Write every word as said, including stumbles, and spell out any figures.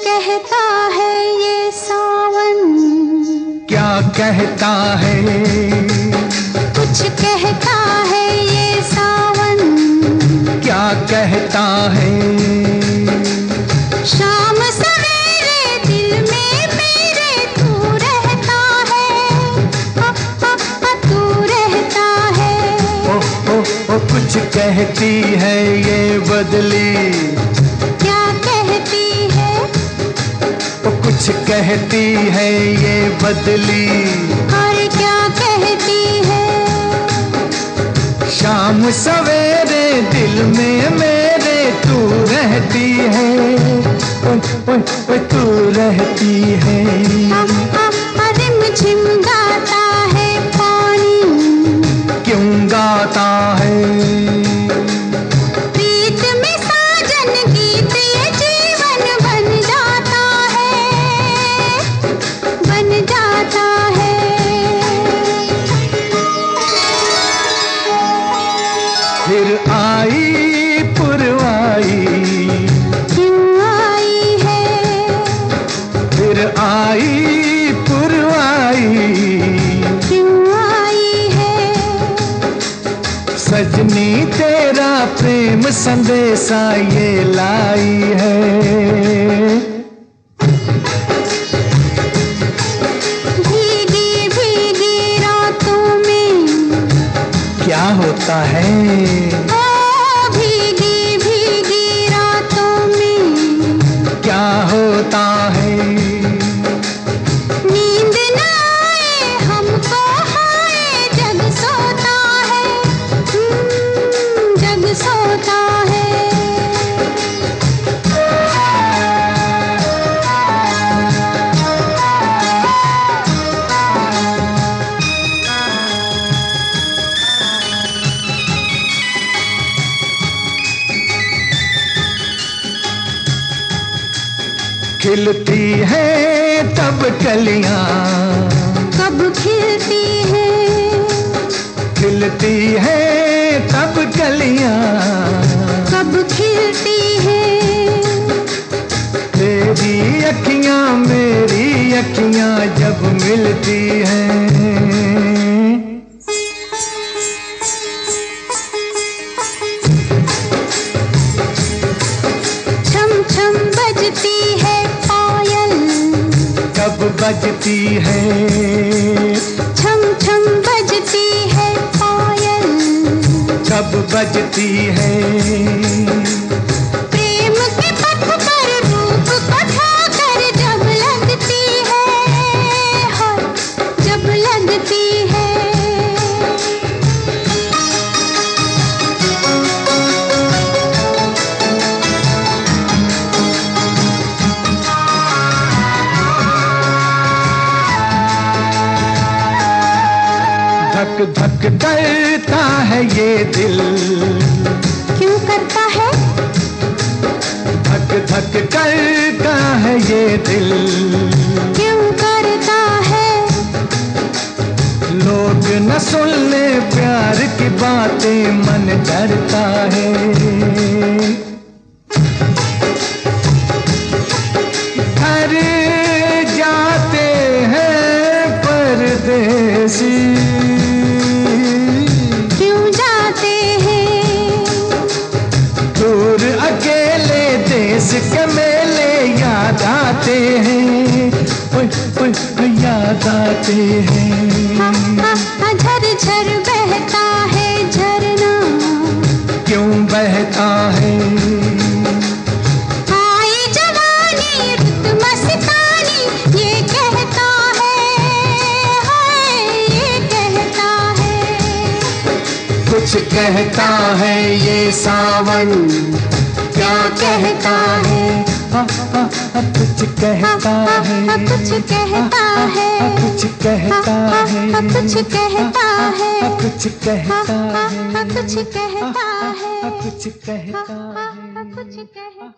कहता है ये सावन, क्या कहता है? कुछ कहता है ये सावन, क्या कहता है? शाम सवेरे दिल में मेरे तू रहता है, आ, आ, आ, तू रहता है। ओ, ओ, ओ, कुछ कहती है ये बदली, क्या कहती है? ओ, कुछ कहती है ये बदली, और क्या कहती है? शाम सवेरे दिल में मेरे तू रहती है, ओ, ओ, ओ, तू रहती है। आ, आ, आ, रिमझिम गाता है पानी, क्यों गाता है? प्रीत में साजन गीत ये जीवन बन जाता है, बन जाता है। फिर आई पुरवाई, क्यों आई है? फिर आई पुरवाई, क्यों आई है? सजनी तेरा प्रेम संदेशा ये लाई है। भीगी भीगी रातों में क्या होता है? ओ भीगी भीगी रातों में क्या होता है? नींद न आए हमको, हाय जग सोता है, हम्म, जग सोता है। खिलती है तब कलियां, कब खिलती है? खिलती है तब कलियां, कब खिलती है? तेरी अखियां मेरी अखियां जब मिलती हैं। छम छम बजती है पायल, कब बजती है? छम छम बजती है पायल, कब बजती है? प्रेम के पथ पर रूप पठाकर जब लगती है, हाय जब लगती है। धक धक करता है ये दिल, क्यों करता है? धक धक करता है ये दिल, क्यों करता है? लोग न सुन ले प्यार की बातें मन डरता है। घर जाते हैं परदेसी, क्यों जाते हैं? दूर अकेले देश के मेले याद आते हैं, ओए, ओए, याद आते हैं। झर झर बहता है झरना, क्यों बहता है? आई जवानी रुत मस्तानी ये कहता है, हाय ये कहता है। कुछ कहता है ये सावन, क्या कहता है? आ, आ, आ, कुछ कहता है, कुछ कहता है, कुछ कहता है, कुछ कहता है, कुछ कहता है, कुछ कहता है, कुछ कहता है, कुछ कहता है।